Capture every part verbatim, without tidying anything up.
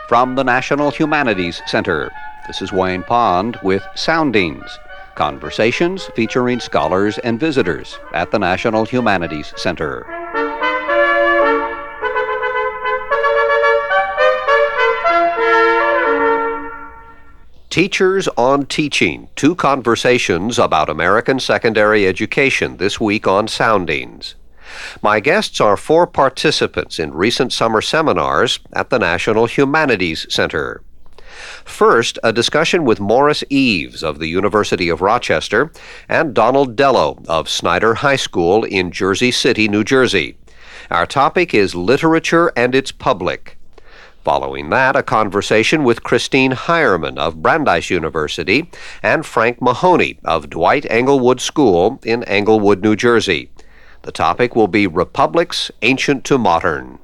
From the National Humanities Center, this is Wayne Pond with Soundings, conversations featuring scholars and visitors at the National Humanities Center. Teachers on Teaching, two conversations about American secondary education this week on Soundings. My guests are four participants in recent summer seminars at the National Humanities Center. First, a discussion with Morris Eves of the University of Rochester and Donald Dello of Snyder High School in Jersey City, New Jersey. Our topic is literature and its public. Following that, a conversation with Christine Heyerman of Brandeis University and Frank Mahoney of Dwight Englewood School in Englewood, New Jersey. The topic will be Republics, Ancient to Modern.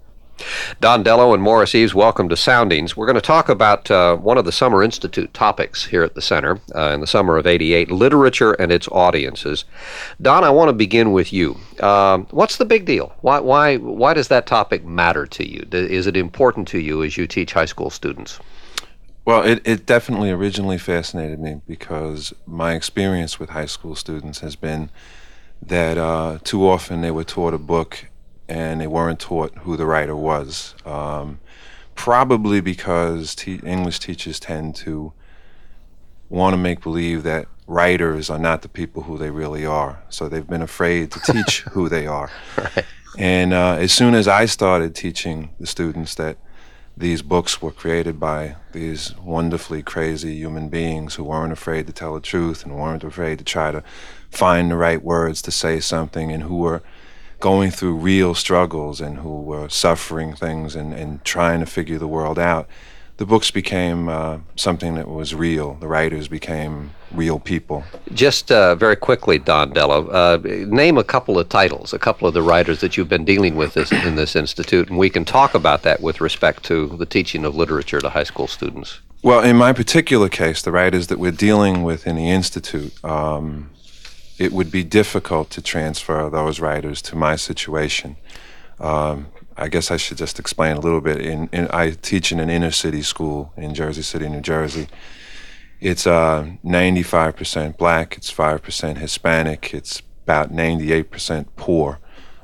Don Dello and Morris Eves, welcome to Soundings. We're going to talk about uh, one of the Summer Institute topics here at the Center uh, in the summer of eighty-eight, literature and its audiences. Don, I want to begin with you. Um, what's the big deal? Why, why, why does that topic matter to you? Is it important to you as you teach high school students? Well, it, it definitely originally fascinated me because my experience with high school students has been that uh, too often they were taught a book and they weren't taught who the writer was. Um, probably because te- English teachers tend to want to make believe that writers are not the people who they really are. So they've been afraid to teach who they are. Right. And uh, as soon as I started teaching the students that these books were created by these wonderfully crazy human beings who weren't afraid to tell the truth and weren't afraid to try to find the right words to say something, and who were going through real struggles and who were suffering things and, and trying to figure the world out, the books became uh, something that was real. The writers became real people. Just uh, very quickly, Don Dello, uh, name a couple of titles, a couple of the writers that you've been dealing with this, in this institute, and we can talk about that with respect to the teaching of literature to high school students. Well, in my particular case, the writers that we're dealing with in the institute, um, it would be difficult to transfer those writers to my situation. Um, I guess I should just explain a little bit. In, in, I teach in an inner city school in Jersey City, New Jersey. It's uh, ninety-five percent black, it's five percent Hispanic, it's about ninety-eight percent poor.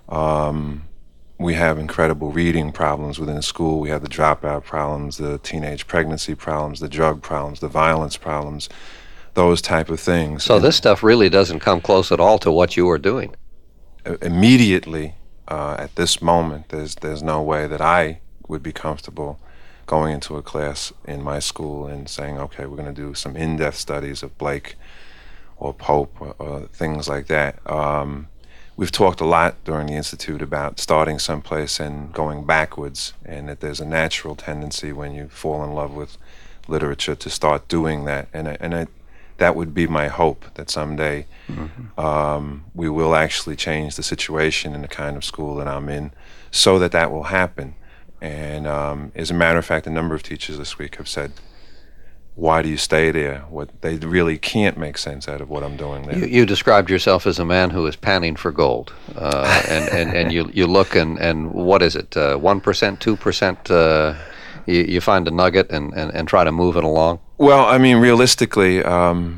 Um, we have incredible reading problems within the school. We have the dropout problems, the teenage pregnancy problems, the drug problems, the violence problems, those type of things. So and this stuff really doesn't come close at all to what you are doing. Immediately, uh, at this moment, there's there's no way that I would be comfortable going into a class in my school and saying, okay, we're going to do some in-depth studies of Blake or Pope or, or things like that. Um, we've talked a lot during the Institute about starting someplace and going backwards, and that there's a natural tendency when you fall in love with literature to start doing that. And I, and I, that would be my hope, that someday mm-hmm. um, we will actually change the situation in the kind of school that I'm in so that that will happen. And um, as a matter of fact, a number of teachers this week have said, why do you stay there? What they really can't make sense out of what I'm doing there. You, you described yourself as a man who is panning for gold. Uh, and, and, and you, you look and, and what is it, uh, one percent, two percent? Uh, you, you find a nugget and, and, and try to move it along? Well, I mean, realistically, um,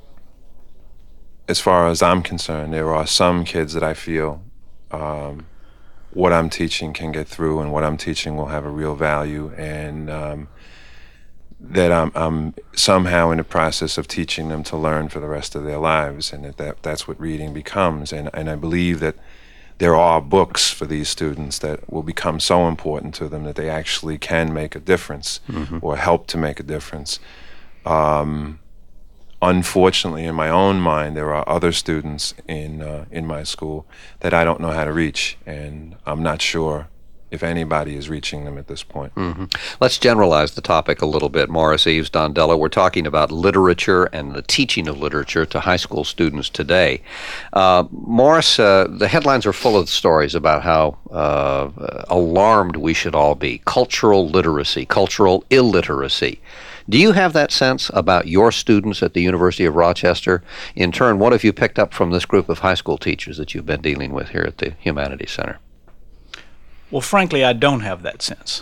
as far as I'm concerned, there are some kids that I feel um, what I'm teaching can get through, and what I'm teaching will have a real value, and um, that I'm, I'm somehow in the process of teaching them to learn for the rest of their lives, and that, that that's what reading becomes. And, and I believe that there are books for these students that will become so important to them that they actually can make a difference mm-hmm. or help to make a difference. Um, unfortunately, in my own mind, there are other students in uh, in my school that I don't know how to reach, and I'm not sure if anybody is reaching them at this point. Mm-hmm. Let's generalize the topic a little bit. Morris Eves, Don Dello, we're talking about literature and the teaching of literature to high school students today. Uh, Morris, uh, the headlines are full of stories about how uh, alarmed we should all be. Cultural literacy, cultural illiteracy. Do you have that sense about your students at the University of Rochester? In turn, what have you picked up from this group of high school teachers that you've been dealing with here at the Humanities Center? Well, frankly, I don't have that sense.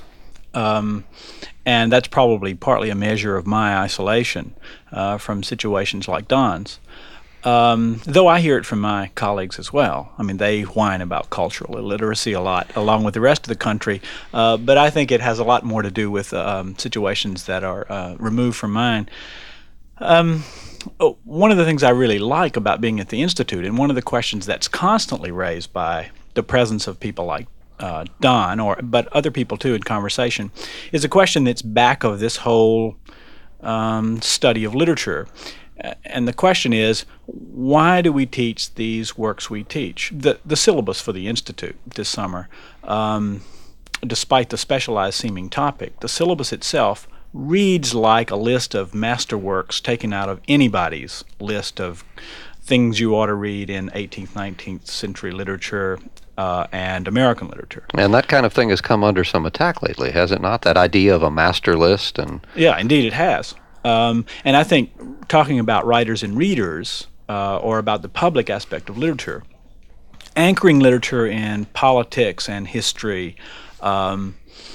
Um, and that's probably partly a measure of my isolation uh, from situations like Don's. Um, though I hear it from my colleagues as well. I mean, they whine about cultural illiteracy a lot, along with the rest of the country. Uh, but I think it has a lot more to do with um, situations that are uh, removed from mine. Um, oh, one of the things I really like about being at the Institute, and one of the questions that's constantly raised by the presence of people like uh, Don, or but other people too in conversation, is a question that's back of this whole um, study of literature. And the question is, why do we teach these works we teach? The, the syllabus for the Institute this summer, um, despite the specialized seeming topic, the syllabus itself reads like a list of masterworks taken out of anybody's list of things you ought to read in eighteenth, nineteenth century literature uh, and American literature. And that kind of thing has come under some attack lately, has it not? That idea of a master list? And yeah, indeed it has. Um, and I think talking about writers and readers, uh, or about the public aspect of literature, anchoring literature in politics and history um,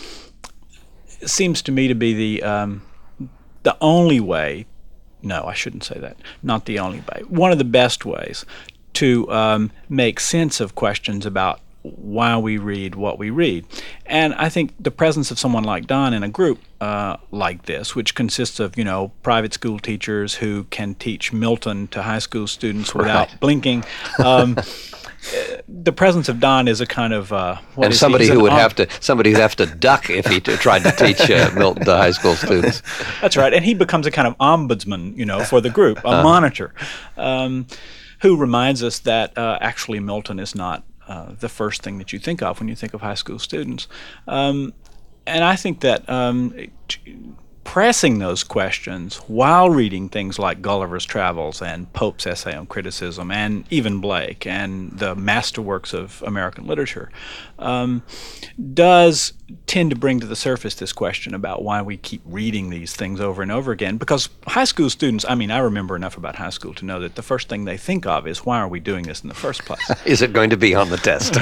seems to me to be the um, the only way. No, I shouldn't say that. Not the only way. One of the best ways to um, make sense of questions about why we read what we read. And I think the presence of someone like Don in a group uh, like this, which consists of, you know, private school teachers who can teach Milton to high school students without Right. blinking, um, the presence of Don is a kind of uh, what and is he? somebody He's who an would om- have to somebody who'd have to duck if he t- tried to teach uh, Milton to high school students. That's right, and he becomes a kind of ombudsman, you know, for the group, a monitor, um, who reminds us that uh, actually Milton is not Uh, the first thing that you think of when you think of high school students. Um, and I think that um, pressing those questions while reading things like Gulliver's Travels and Pope's Essay on Criticism and even Blake and the masterworks of American literature um, does tend to bring to the surface this question about why we keep reading these things over and over again. Because high school students, I mean, I remember enough about high school to know that the first thing they think of is, why are we doing this in the first place? Is it going to be on the test?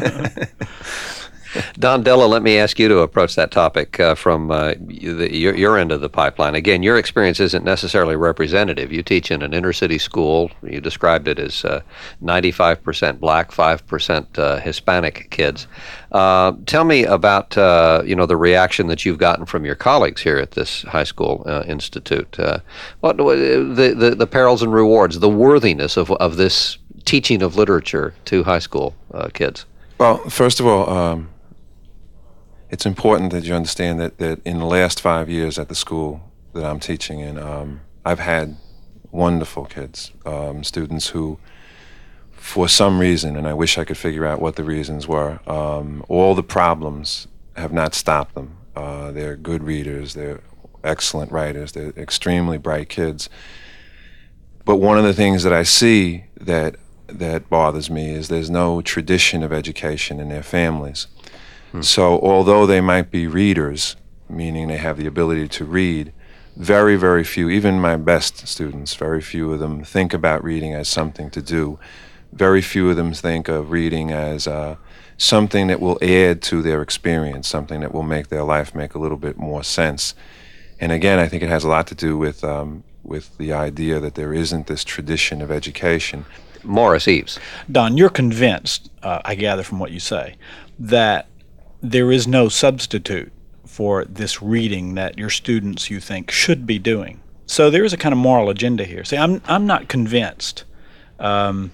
Don Della, let me ask you to approach that topic uh, from uh, you- the, your, your end of the pipeline. Again, your experience isn't necessarily representative. You teach in an inner city school. You described it as uh, ninety-five percent black, five percent uh, Hispanic kids. Uh, tell me about uh, you know the reaction that you've gotten from your colleagues here at this high school uh, institute. Uh, what the, the the perils and rewards, the worthiness of of this teaching of literature to high school uh, kids. Well, first of all, um, it's important that you understand that, that in the last five years at the school that I'm teaching in, um, I've had wonderful kids, um, students who, for some reason, and I wish I could figure out what the reasons were, um, all the problems have not stopped them. Uh, they're good readers, they're excellent writers, they're extremely bright kids. But one of the things that I see that that bothers me is there's no tradition of education in their families. Hmm. So although they might be readers, meaning they have the ability to read, very, very few, even my best students, very few of them think about reading as something to do. Very few of them think of reading as uh, something that will add to their experience, something that will make their life make a little bit more sense. And again, I think it has a lot to do with um, with the idea that there isn't this tradition of education. Morris Eves. Don, you're convinced, uh, I gather from what you say, that there is no substitute for this reading that your students, you think, should be doing. So there is a kind of moral agenda here. See, I'm I'm not convinced um,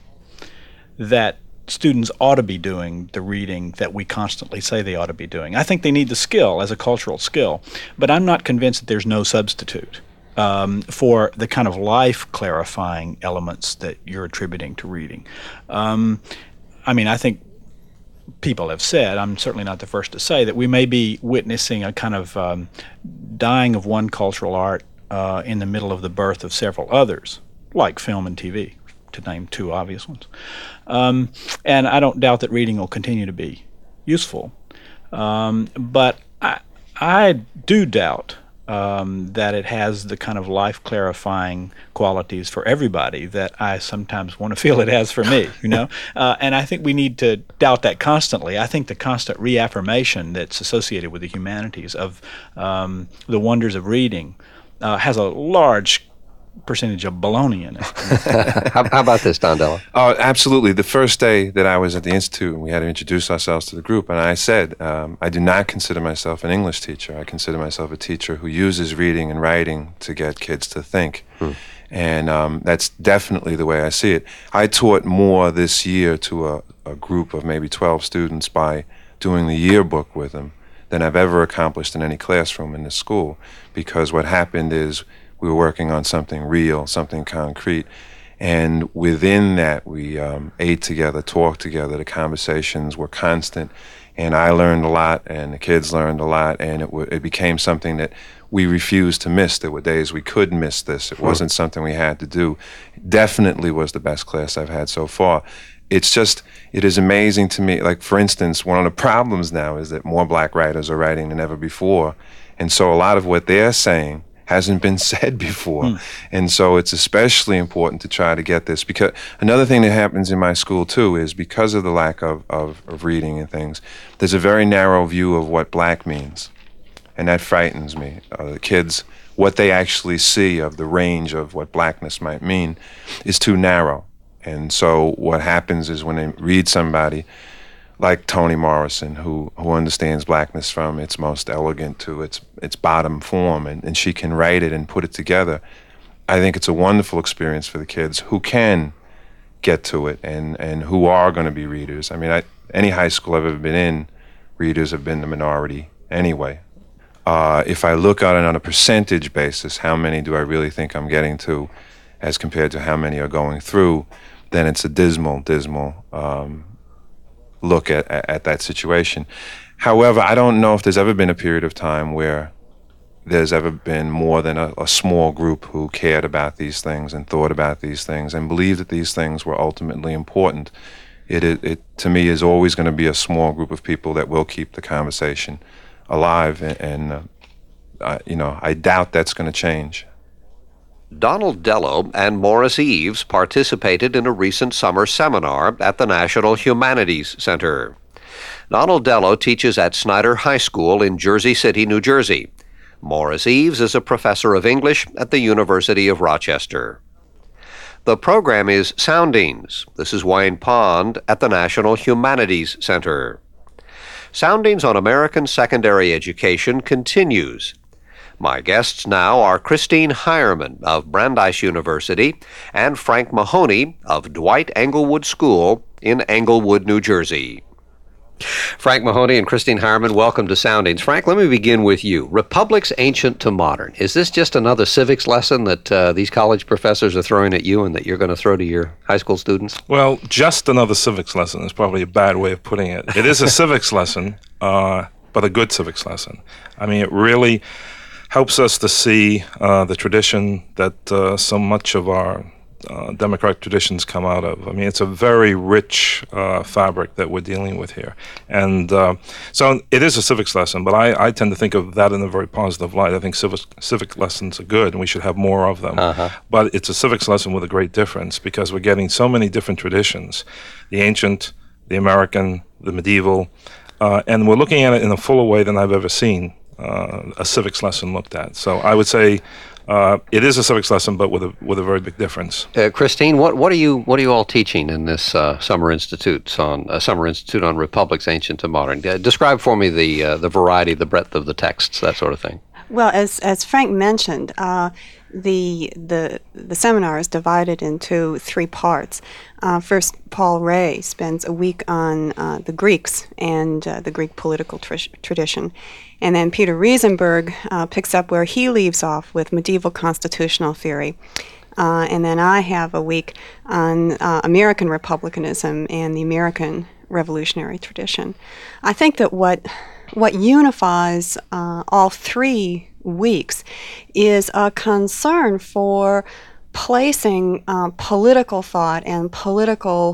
that students ought to be doing the reading that we constantly say they ought to be doing. I think they need the skill as a cultural skill, but I'm not convinced that there's no substitute um, for the kind of life-clarifying elements that you're attributing to reading. Um, I mean, I think people have said, I'm certainly not the first to say, that we may be witnessing a kind of um, dying of one cultural art uh, in the middle of the birth of several others, like film and T V, to name two obvious ones. Um, and I don't doubt that reading will continue to be useful. Um, but I, I do doubt um, that it has the kind of life-clarifying qualities for everybody that I sometimes want to feel it has for me, you know? uh, and I think we need to doubt that constantly. I think the constant reaffirmation that's associated with the humanities of um, the wonders of reading uh, has a large percentage of baloney in it. how, how about this, Don Dello? Oh, absolutely. The first day that I was at the Institute, we had to introduce ourselves to the group, and I said, um, I do not consider myself an English teacher. I consider myself a teacher who uses reading and writing to get kids to think. Hmm. And um, that's definitely the way I see it. I taught more this year to a, a group of maybe twelve students by doing the yearbook with them than I've ever accomplished in any classroom in this school, because what happened is we were working on something real, something concrete, and within that we um, ate together, talked together, the conversations were constant, and I learned a lot, and the kids learned a lot, and it, w- it became something that we refused to miss. There were days we could miss this. It wasn't something we had to do. Definitely was the best class I've had so far. It's just, it is amazing to me. Like, for instance, one of the problems now is that more black writers are writing than ever before, and so a lot of what they're saying hasn't been said before. Mm. And so it's especially important to try to get this, because another thing that happens in my school too is because of the lack of, of, of reading and things, there's a very narrow view of what black means. And that frightens me. Uh, the kids, what they actually see of the range of what blackness might mean is too narrow. And so what happens is when they read somebody like Toni Morrison, who who understands blackness from its most elegant to its its bottom form, and, and she can write it and put it together, I think it's a wonderful experience for the kids who can get to it and, and who are going to be readers. I mean, I, any high school I've ever been in, readers have been the minority anyway. Uh, if I look at it on a percentage basis, how many do I really think I'm getting to as compared to how many are going through, then it's a dismal, dismal um, look at, at that situation. However, I don't know if there's ever been a period of time where there's ever been more than a, a small group who cared about these things and thought about these things and believed that these things were ultimately important. It, it, it to me, is always going to be a small group of people that will keep the conversation alive, and, and uh, I, you know, I doubt that's going to change. Donald Dello and Morris Eves participated in a recent summer seminar at the National Humanities Center. Donald Dello teaches at Snyder High School in Jersey City, New Jersey. Morris Eves is a professor of English at the University of Rochester. The program is Soundings. This is Wayne Pond at the National Humanities Center. Soundings on American Secondary Education continues. My guests now are Christine Heyerman of Brandeis University and Frank Mahoney of Dwight Englewood School in Englewood, New Jersey. Frank Mahoney and Christine Heyerman, welcome to Soundings. Frank, let me begin with you. Republics Ancient to Modern. Is this just another civics lesson that uh, these college professors are throwing at you and that you're going to throw to your high school students? Well, just another civics lesson is probably a bad way of putting it. It is a civics lesson, uh, but a good civics lesson. I mean, it really helps us to see uh, the tradition that uh, so much of our uh, democratic traditions come out of. I mean, it's a very rich uh, fabric that we're dealing with here. And uh, so it is a civics lesson, but I, I tend to think of that in a very positive light. I think civic, civic lessons are good, and we should have more of them. Uh-huh. But it's a civics lesson with a great difference, because we're getting so many different traditions, the ancient, the American, the medieval, uh, and we're looking at it in a fuller way than I've ever seen Uh, a civics lesson looked at. So I would say uh, it is a civics lesson, but with a with a very big difference. Uh, Christine, what what are you what are you all teaching in this uh, summer institute on uh, summer institute on Republics Ancient to Modern? Uh, describe for me the uh, the variety, the breadth of the texts, that sort of thing. Well, as as Frank mentioned, uh, the the the seminar is divided into three parts. Uh, first, Paul Ray spends a week on uh, the Greeks and uh, the Greek political tr- tradition. And then Peter Riesenberg uh, picks up where he leaves off with medieval constitutional theory. Uh, and then I have a week on uh, American republicanism and the American revolutionary tradition. I think that what what unifies uh, all three weeks is a concern for placing uh, political thought and political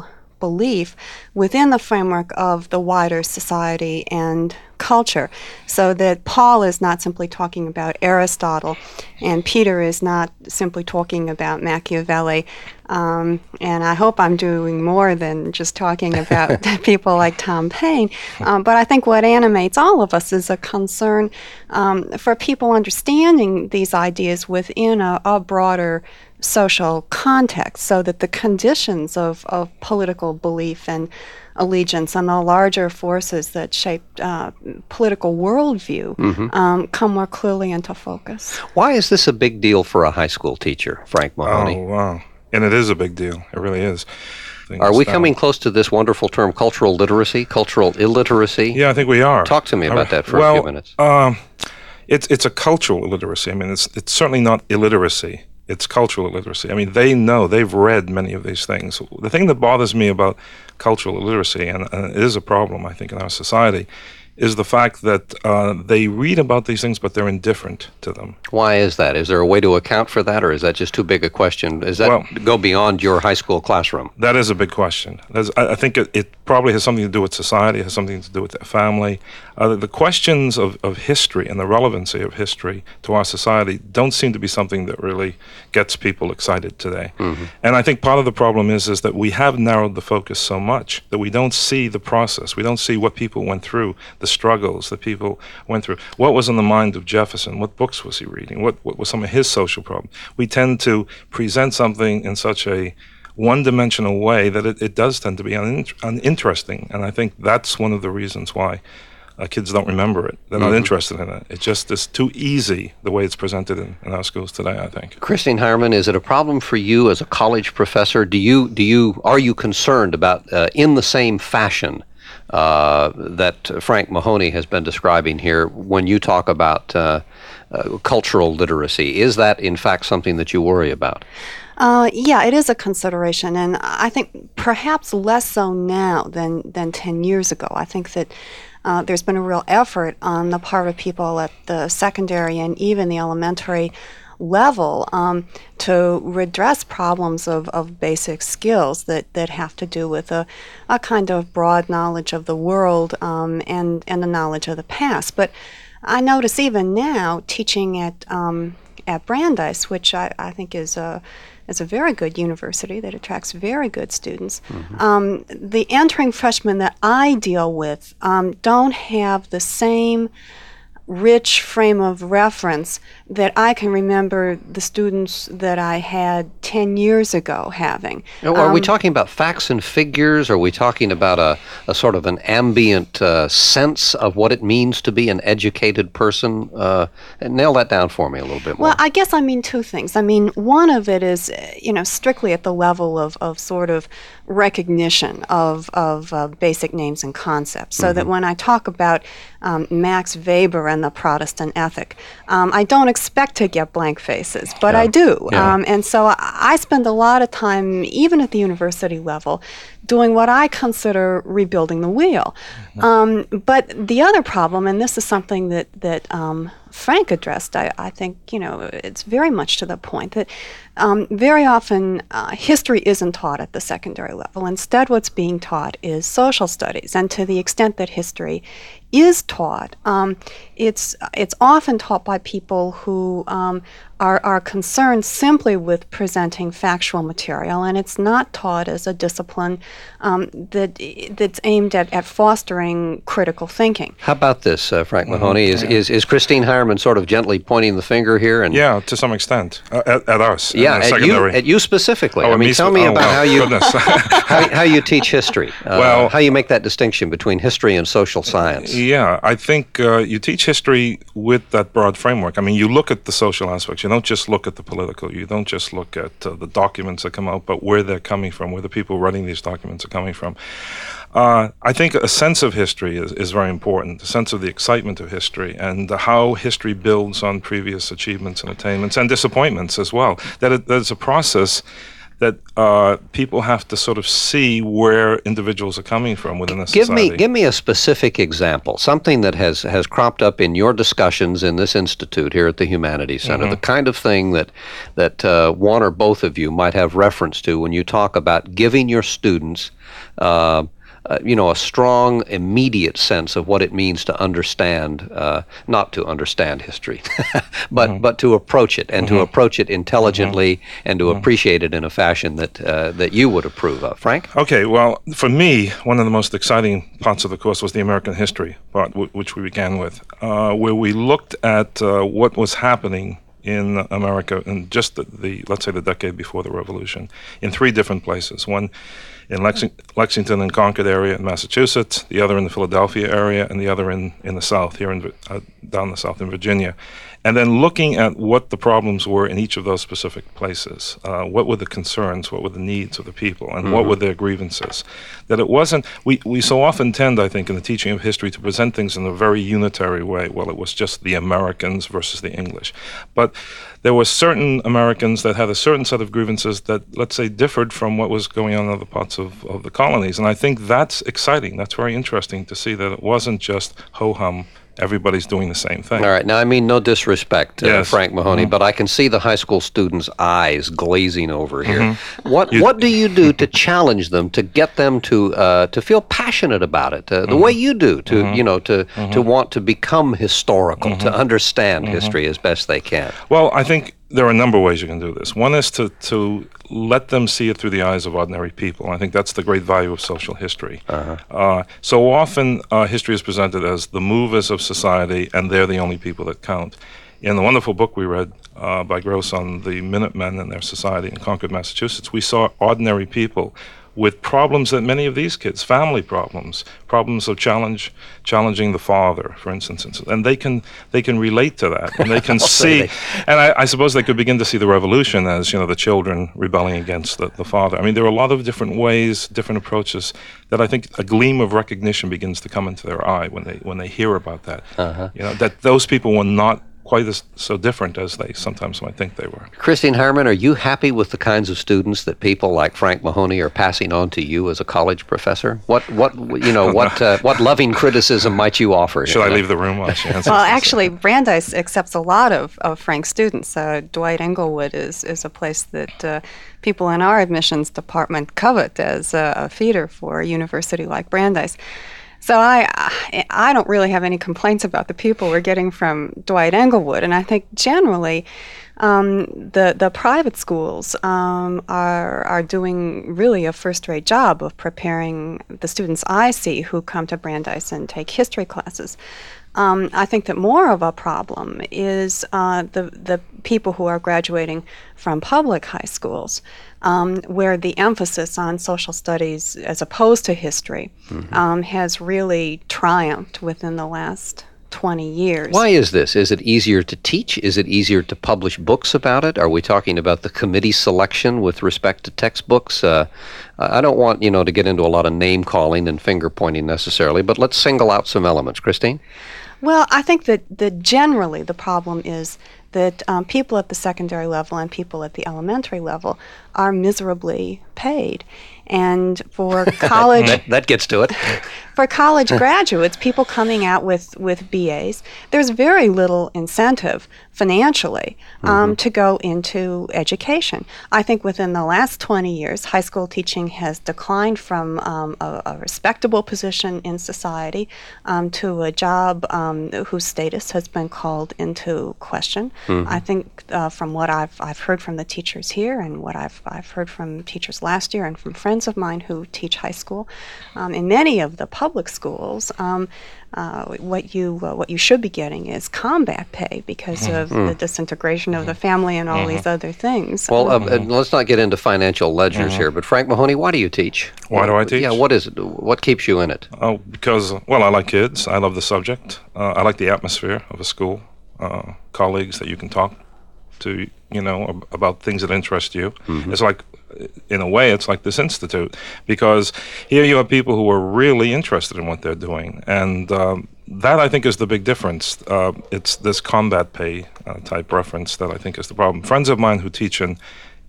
belief within the framework of the wider society and culture, so that Paul is not simply talking about Aristotle, and Peter is not simply talking about Machiavelli. Um, and I hope I'm doing more than just talking about people like Tom Paine. Um, but I think what animates all of us is a concern um, for people understanding these ideas within a, a broader social context, so that the conditions of, of political belief and allegiance and the larger forces that shape uh, political worldview mm-hmm. um, come more clearly into focus. Why is this a big deal for a high school teacher, Frank Mahoney? Oh, wow. And it is a big deal. It really is. Are we coming close to this wonderful term, cultural literacy, cultural illiteracy? Yeah, I think we are. Talk to me about that for well, a few minutes. Um, it's it's a cultural illiteracy. I mean, it's it's certainly not illiteracy. It's cultural illiteracy. I mean, they know, they've read many of these things. The thing that bothers me about cultural illiteracy, and, and it is a problem, I think, in our society, is the fact that uh, they read about these things, but they're indifferent to them. Why is that? Is there a way to account for that, or is that just too big a question? Does that well, go beyond your high school classroom? That is a big question. That's, I, I think it, it probably has something to do with society, it has something to do with their family. Uh, the, the questions of, of history and the relevancy of history to our society don't seem to be something that really gets people excited today. Mm-hmm. And I think part of the problem is, is that we have narrowed the focus so much that we don't see the process. We don't see what people went through, the struggles that people went through. What was in the mind of Jefferson? What books was he reading? What, what was some of his social problems? We tend to present something in such a one-dimensional way that it, it does tend to be un- uninteresting. And I think that's one of the reasons why uh, kids don't remember it. They're mm-hmm. not interested in it. It just is too easy the way it's presented in, in our schools today, I think. Christine Heimermann, is it a problem for you as a college professor? Do you, do you, are you concerned about, uh, in the same fashion Uh, that Frank Mahoney has been describing here, when you talk about uh, uh, cultural literacy? Is that, in fact, something that you worry about? Uh, yeah, it is a consideration, and I think perhaps less so now than, than ten years ago. I think that uh, there's been a real effort on the part of people at the secondary and even the elementary level um, to redress problems of, of basic skills that, that have to do with a, a kind of broad knowledge of the world um, and, and a knowledge of the past. But I notice even now, teaching at um, at Brandeis, which I, I think is a is a very good university that attracts very good students, mm-hmm. um, the entering freshmen that I deal with um, don't have the same rich frame of reference that I can remember the students that I had ten years ago having. Now, are um, we talking about facts and figures? Are we talking about a, a sort of an ambient uh, sense of what it means to be an educated person? Uh, nail that down for me a little bit more. Well, I guess I mean two things. I mean, one of it is, you know, strictly at the level of, of sort of recognition of, of uh, basic names and concepts, so mm-hmm. that when I talk about um, Max Weber and the Protestant ethic, um, I don't expect to get blank faces, but yeah. I do. Yeah. Um, and so I, I spend a lot of time, even at the university level, doing what I consider rebuilding the wheel. Mm-hmm. Um, but the other problem, and this is something that, that um, Frank addressed, I, I think, you know, it's very much to the point that um, very often uh, history isn't taught at the secondary level. Instead, what's being taught is social studies. And to the extent that history is taught, um, it's it's often taught by people who um, are, are concerned simply with presenting factual material, and it's not taught as a discipline um, that that's aimed at, at fostering critical thinking. How about this, uh, Frank Mahoney? Mm-hmm. Is, Yeah. is is Christine Heimermann sort of gently pointing the finger here? And Yeah, to some extent, uh, at, at us. yeah, at, at you, secondary. at you specifically. Oh, I at mean, me tell spe- me oh, about well, how you goodness. how, how you teach history. Uh, Well- how you make that distinction between history and social science. Yeah, I think uh, you teach history with that broad framework. I mean, you look at the social aspects. You don't just look at the political. You don't just look at uh, the documents that come out, but where they're coming from, where the people writing these documents are coming from. Uh, I think a sense of history is, is very important, a sense of the excitement of history and how history builds on previous achievements and attainments and disappointments as well. That it, that it's a process that uh, people have to sort of see where individuals are coming from within the Give society. me give me a specific example, something that has, has cropped up in your discussions in this institute here at the Humanities Center, Mm-hmm. the kind of thing that that uh, one or both of you might have reference to when you talk about giving your students uh, Uh, you know, a strong, immediate sense of what it means to understand, uh, not to understand history, but Mm-hmm. but to approach it and to approach it intelligently and to appreciate it in a fashion that uh, that you would approve of. Frank? Okay, well, for me, one of the most exciting parts of the course was the American history part, w- which we began with, uh, where we looked at uh, what was happening in America in just the, the, let's say, the decade before the Revolution, in three different places. One in Lexing- Lexington and Concord area in Massachusetts, the other in the Philadelphia area, and the other in, in the South, here in, Vi- uh, down the South in Virginia. And then looking at what the problems were in each of those specific places. Uh, what were the concerns, what were the needs of the people, and what were their grievances? That it wasn't, we, we so often tend, I think, in the teaching of history to present things in a very unitary way. Well, it was just the Americans versus the English. But there were certain Americans that had a certain set of grievances that, let's say, differed from what was going on in other parts of, of the colonies. And I think that's exciting. That's very interesting to see that it wasn't just ho-hum, everybody's doing the same thing. All right. Now, I mean no disrespect, uh, Yes. Frank Mahoney, Mm-hmm. but I can see the high school students' eyes glazing over here. Mm-hmm. What What do you do to challenge them, to get them to uh, to feel passionate about it, uh, the Mm-hmm. way you do, to you know, to to want to become historical, to understand history as best they can? Well, I think there are a number of ways you can do this. One is to, to let them see it through the eyes of ordinary people. I think that's the great value of social history. Uh-huh. Uh, so often, uh, history is presented as the movers of society, and they're the only people that count. In the wonderful book we read uh, by Gross on the Minutemen and their society in Concord, Massachusetts, we saw ordinary people with problems that many of these kids, family problems, problems of challenge, challenging the father, for instance, and they can they can relate to that, and they can see, and I, I suppose they could begin to see the revolution as, you know, the children rebelling against the, the father. I mean, there are a lot of different ways, different approaches that I think a gleam of recognition begins to come into their eye when they when they hear about that. Uh-huh. You know, that those people were not quite as so different as they sometimes might think they were. Christine Harriman, are you happy with the kinds of students that people like Frank Mahoney are passing on to you as a college professor? What what you know what uh, what loving criticism might you offer? Should I leave the room while she answers? Well, this? actually, Brandeis accepts a lot of, of Frank's students. Uh, Dwight Englewood is, is a place that uh, people in our admissions department covet as a, a feeder for a university like Brandeis. So I, I don't really have any complaints about the people we're getting from Dwight Englewood, and I think generally um, the the private schools um, are are doing really a first-rate job of preparing the students I see who come to Brandeis and take history classes. Um, I think that more of a problem is uh, the the people who are graduating from public high schools, um, where the emphasis on social studies as opposed to history mm-hmm. um, has really triumphed within the last twenty years. Why is this? Is it easier to teach? Is it easier to publish books about it? Are we talking about the committee selection with respect to textbooks? Uh, I don't want, you know, to get into a lot of name calling and finger pointing necessarily, but let's single out some elements. Christine? Well, I think that, that generally the problem is that um, people at the secondary level and people at the elementary level are miserably paid. And for college... that, that gets to it. For college graduates, people coming out with, with B As, there's very little incentive financially um, mm-hmm. to go into education. I think within the last twenty years, high school teaching has declined from um, a, a respectable position in society um, to a job um, whose status has been called into question. Mm-hmm. I think uh, from what I've I've heard from the teachers here and what I've I've heard from teachers last year and from friends of mine who teach high school, um, in many of the public schools, um, uh, what you uh, what you should be getting is combat pay because of mm. the disintegration of the family and all mm-hmm. these other things. Well, uh, uh, let's not get into financial ledgers mm-hmm. here, but Frank Mahoney, why do you teach? Why do I teach? Yeah, what is it? What keeps you in it? Oh, because, well, I like kids. I love the subject. Uh, I like the atmosphere of a school, uh, colleagues that you can talk to, you know, ab- about things that interest you. Mm-hmm. It's like, in a way, it's like this institute, because here you have people who are really interested in what they're doing, and um, that, I think, is the big difference. Uh, it's this combat pay uh, type reference that I think is the problem. Friends of mine who teach in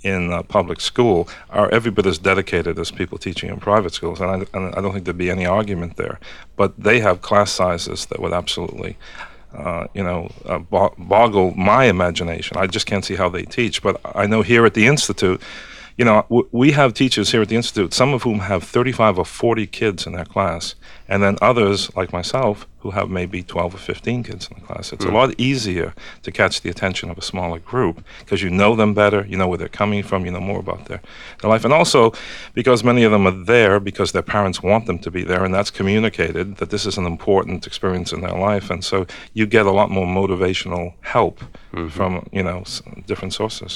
in uh, public school are every bit as dedicated as people teaching in private schools, and I, and I don't think there'd be any argument there. But they have class sizes that would absolutely, uh, you know, uh, bo- boggle my imagination. I just can't see how they teach. But I know here at the Institute, you know, w- we have teachers here at the Institute, some of whom have thirty-five or forty kids in their class, and then others, like myself, who have maybe twelve or fifteen kids in the class. It's mm. a lot easier to catch the attention of a smaller group because you know them better, you know where they're coming from, you know more about their, their life. And also because many of them are there because their parents want them to be there, and that's communicated that this is an important experience in their life. And so you get a lot more motivational help mm-hmm. from, you know, s- different sources.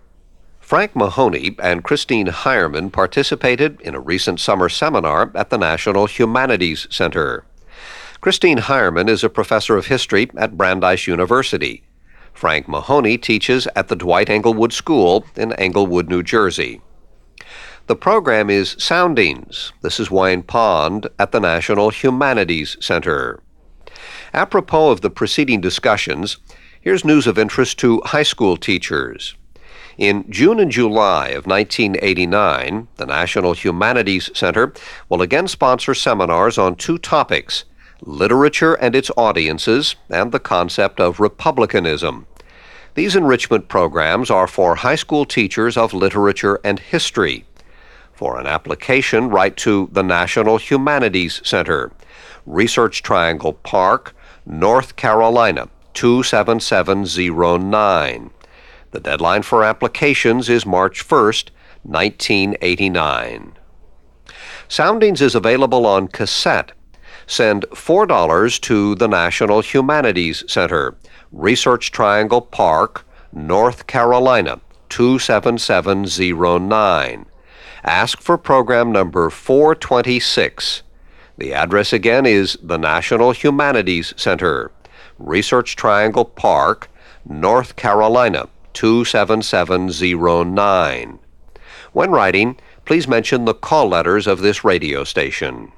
Frank Mahoney and Christine Heyerman participated in a recent summer seminar at the National Humanities Center. Christine Heyerman is a professor of history at Brandeis University. Frank Mahoney teaches at the Dwight Englewood School in Englewood, New Jersey. The program is Soundings. This is Wayne Pond at the National Humanities Center. Apropos of the preceding discussions, here's news of interest to high school teachers. In June and July of nineteen eighty-nine, the National Humanities Center will again sponsor seminars on two topics, literature and its audiences, and the concept of republicanism. These enrichment programs are for high school teachers of literature and history. For an application, write to the National Humanities Center, Research Triangle Park, North Carolina, two seven seven zero nine. The deadline for applications is March first, nineteen eighty-nine. Soundings is available on cassette. Send four dollars to the National Humanities Center, Research Triangle Park, North Carolina, two seven seven zero nine. Ask for program number four twenty-six. The address again is the National Humanities Center, Research Triangle Park, North Carolina, two seven seven zero nine. When writing, please mention the call letters of this radio station.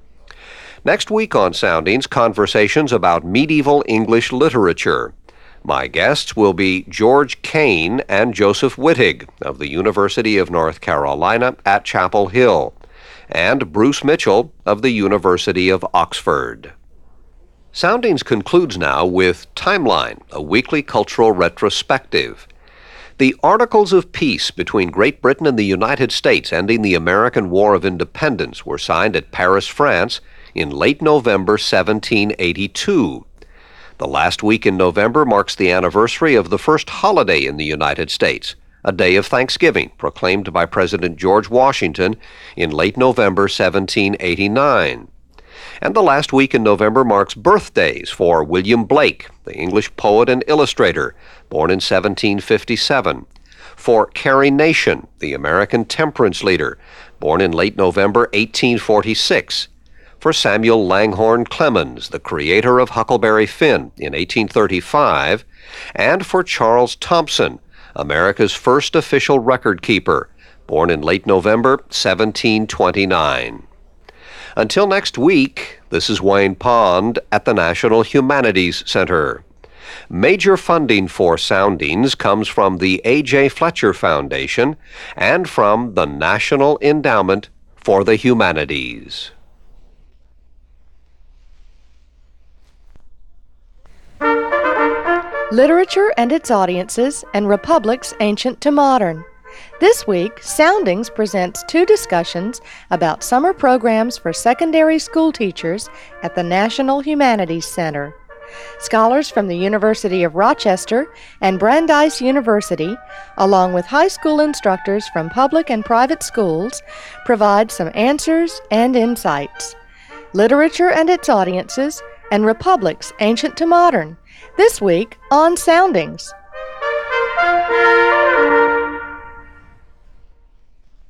Next week on Soundings, conversations about medieval English literature. My guests will be George Kane and Joseph Wittig of the University of North Carolina at Chapel Hill, and Bruce Mitchell of the University of Oxford. Soundings concludes now with Timeline, a weekly cultural retrospective. The Articles of Peace between Great Britain and the United States ending the American War of Independence were signed at Paris, France, in late November seventeen eighty-two. The last week in November marks the anniversary of the first holiday in the United States, a day of Thanksgiving proclaimed by President George Washington in late November seventeen eighty-nine. And the last week in November marks birthdays for William Blake, the English poet and illustrator, born in seventeen fifty-seven, for Carrie Nation, the American temperance leader, born in late November eighteen forty-six, for Samuel Langhorne Clemens, the creator of Huckleberry Finn in eighteen thirty-five, and for Charles Thompson, America's first official record keeper, born in late November seventeen twenty-nine. Until next week, this is Wayne Pond at the National Humanities Center. Major funding for Soundings comes from the A J Fletcher Foundation and from the National Endowment for the Humanities. Literature and its audiences, and republics ancient to modern. This week, Soundings presents two discussions about summer programs for secondary school teachers at the National Humanities Center. Scholars from the University of Rochester and Brandeis University, along with high school instructors from public and private schools, provide some answers and insights. Literature and its audiences, and republics ancient to modern. This week on Soundings.